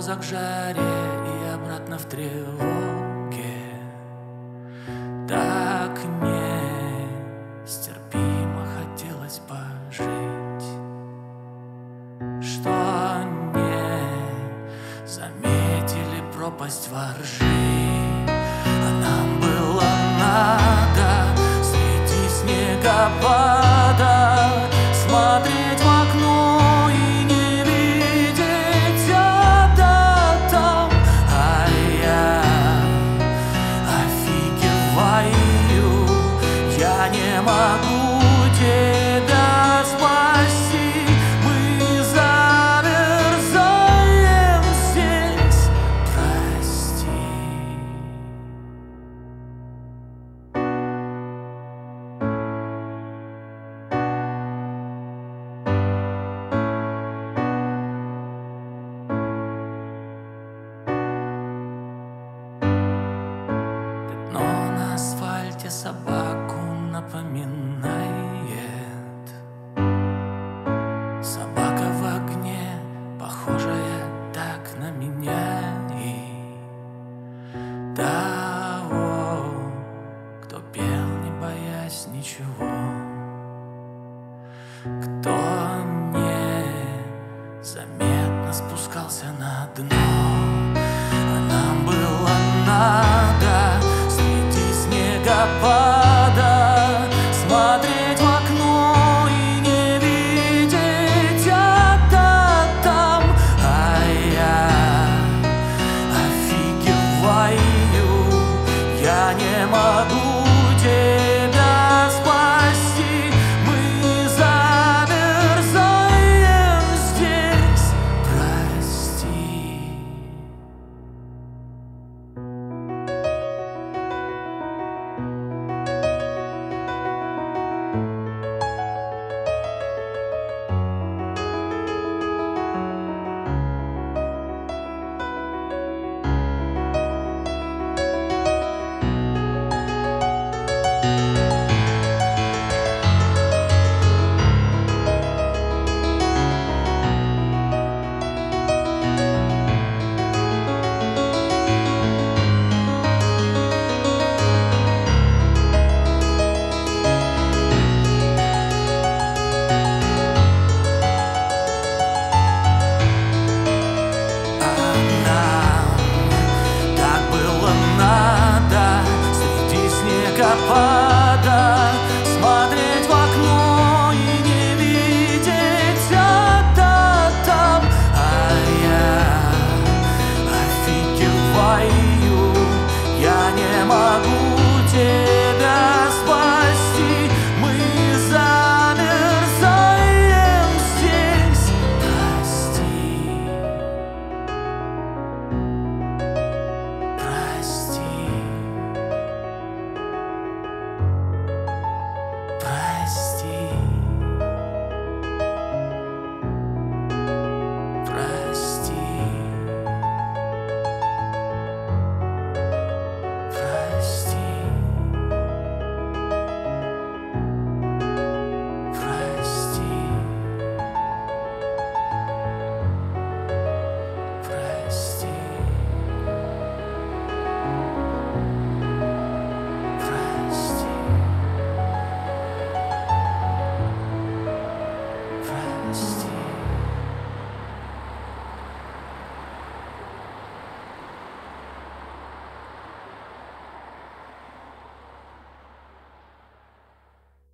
мороза к жаре и обратно в тревоге. Так нестерпимо хотелось пожить, что не заметили пропасть во ржи. А нам было надо среди снегопада смотреть в окно и не видеть ада там. А я офигеваю, я не могу тебя спасти. Мы замерзаем здесь, прости. Пятно на асфальте собаку напоминает. Собака в огне, похожая так на меня и того, кто пел, не боясь ничего, кто незаметно спускался на дно.